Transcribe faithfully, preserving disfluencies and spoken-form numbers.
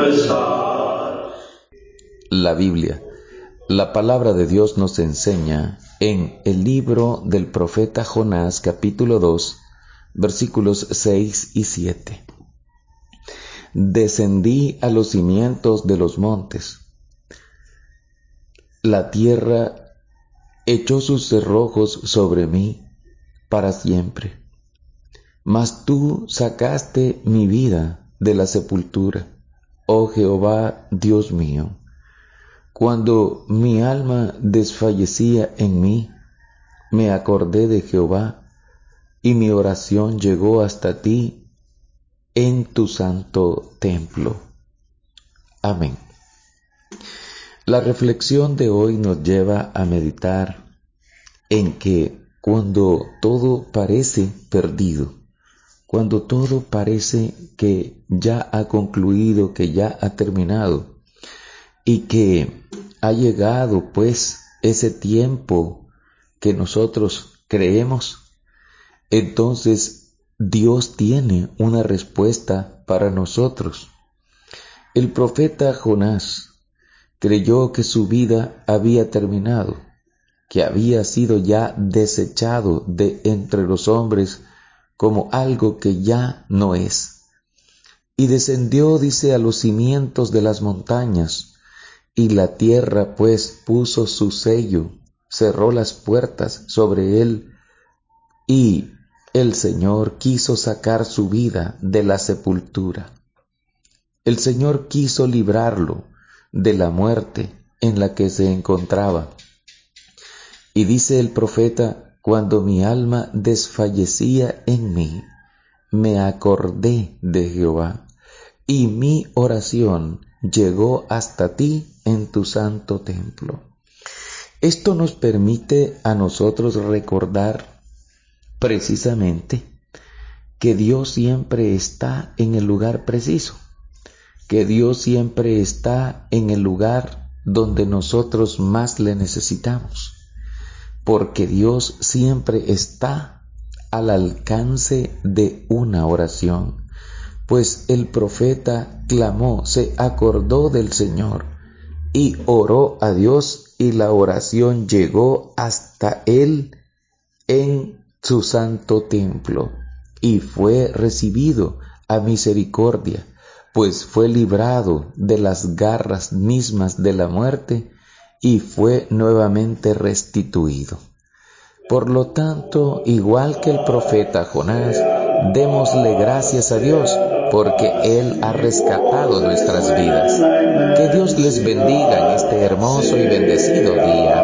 La Biblia, la palabra de Dios nos enseña en el libro del profeta Jonás, capítulo dos, versículos seis y siete. Descendí a los cimientos de los montes. La tierra echó sus cerrojos sobre mí para siempre. Mas tú sacaste mi vida de la sepultura, oh Jehová, Dios mío. Cuando mi alma desfallecía en mí, me acordé de Jehová, y mi oración llegó hasta ti en tu santo templo. Amén. La reflexión de hoy nos lleva a meditar en que cuando todo parece perdido, cuando todo parece que ya ha concluido, que ya ha terminado, y que ha llegado pues ese tiempo que nosotros creemos, entonces Dios tiene una respuesta para nosotros. El profeta Jonás creyó que su vida había terminado, que había sido ya desechado de entre los hombres como algo que ya no es. Y descendió, dice, a los cimientos de las montañas, y la tierra pues puso su sello, cerró las puertas sobre él, y el Señor quiso sacar su vida de la sepultura. El Señor quiso librarlo de la muerte en la que se encontraba. Y dice el profeta: cuando mi alma desfallecía en mí, me acordé de Jehová, y mi oración llegó hasta ti en tu santo templo. Esto nos permite a nosotros recordar precisamente que Dios siempre está en el lugar preciso, que Dios siempre está en el lugar donde nosotros más le necesitamos, porque Dios siempre está al alcance de una oración, pues el profeta clamó, se acordó del Señor y oró a Dios, y la oración llegó hasta él en su santo templo, y fue recibido a misericordia, pues fue librado de las garras mismas de la muerte y fue nuevamente restituido. Por lo tanto, igual que el profeta Jonás, démosle gracias a Dios, porque Él ha rescatado nuestras vidas. Que Dios les bendiga en este hermoso y bendecido día.